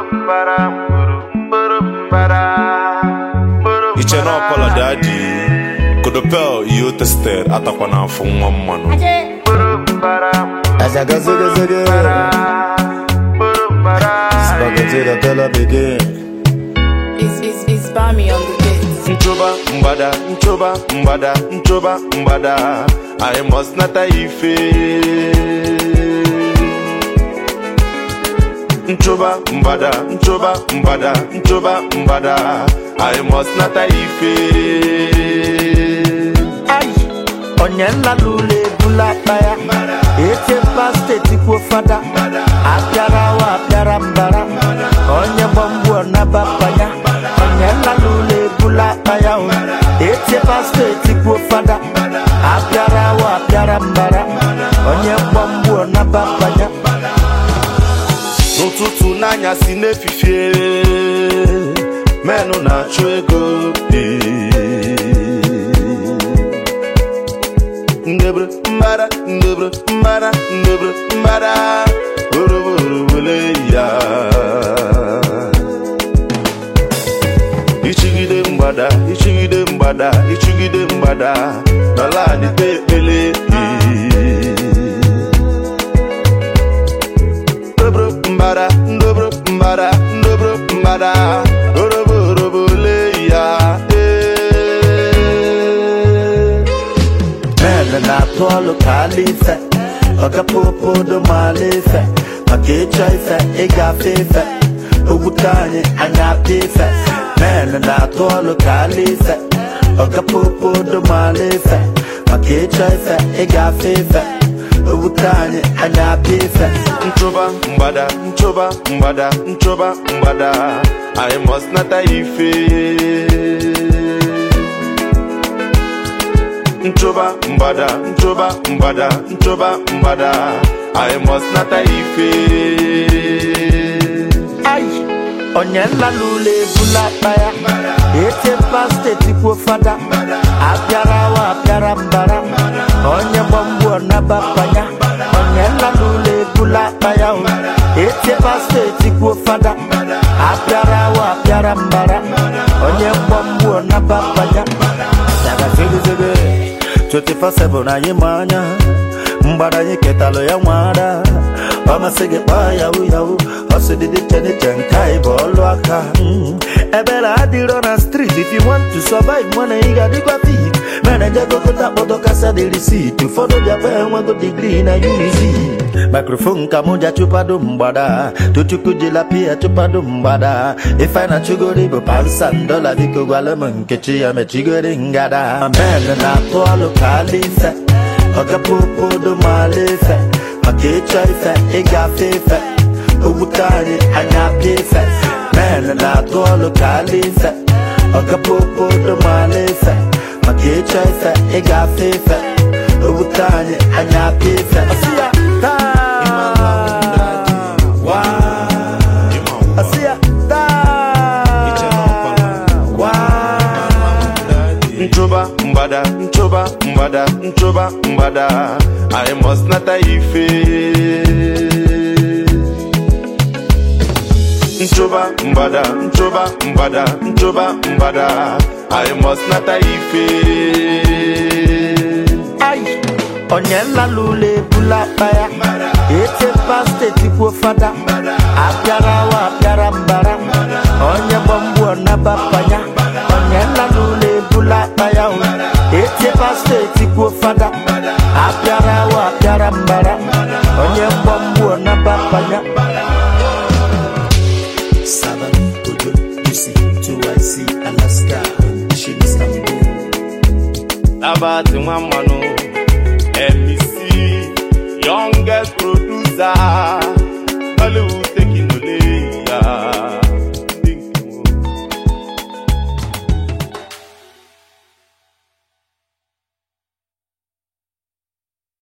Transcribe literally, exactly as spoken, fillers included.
Iche no pola daddy Kodopel iyo tested atakwana for one man Azaga zaga zaga Spaghetti the color begin It's, it's, it's Bami on the beat. Nchoba mbada, nchoba mbada, nchoba mbada I must not ife Nchoba mbada, nchoba mbada, nchoba mbada I must not ife Ay, onyela lule bula baya Ete paste tipo fada Apiara wa apiara mbara Onye bambu na bapanya Onyela lule bula baya Ete paste tipo fada Apiara wa apiara mbara Onye bambu na bapanya N'ụtụtụ n'anya si n'efifie Menụ na-achụ ego Ndebre mbara, ndebre mbara, ndebre mbara Oroborobole ya Ichigide mbada, ichigide mbada, ichigide mbada Nala adite ekpele Ndobro mbada, ndobro mbada, ndobro mbada Oroborobole ya Na tolo kalife Oga popo do malife Makecha ife, ega fife Ugutanye anya pife Mene na tolo kalife Oga popo do malife Makecha ife, ega fife Ugutanye anya pife Nchoba mbada, nchoba mbada, nchoba mbada I must not ife Nchoba mbada, nchoba mbada, nchoba mbada I must not ife Ay, onyela lule bula baya Ete paste tipo fada Apiara wa apiara mbara Onye bambu na bapanya Onyela lule bula baya Ete paste tipo fada Apiara wa apiara mbara Onye bambu na bapanya Saga zege zege twenty-four seven na yimanya Mbara yiketalo ya mwada Oma sege pa yahu yahu Osu didi chene chenkai bolu aka Ebela adiro na street If you want to survive Mwana iga digwa fit Mene jago kuta bodo kasa di receipt Follow dia pe wango degree na unisi Microphone kamoja chupa do mbada Tuchuku jila pia chupa do mbada Ifa na chugori bo pansan dola Viko gwala munkechi ya me chigori ngada Mene na tolo kalife Oga popo do malife Makecha ife, ega fife Ugutanye anya pife Mene na tolo kalife Oga popo do malife Makecha ife, ega fife Ugutanye anya pife Asiya ta Wa Asiya ta Wa Nchoba mbada, nchoba mbada, nchoba mbada I must not ife Nchoba mbada, nchoba mbada, nchoba mbada I must not ife Ay, onyela lule bula baya Ete paste tipo fada Apiara wa apiara mbara Onye bambu na bapanya Onyela lule bula baya Ete paste tipo fada Apiara wa apiara mbara Onye bambu na bapanya Seven, Udo, U C, two I C, Alaska, Shin Istanbul Abati Mamano M C Youngest producer Hollywood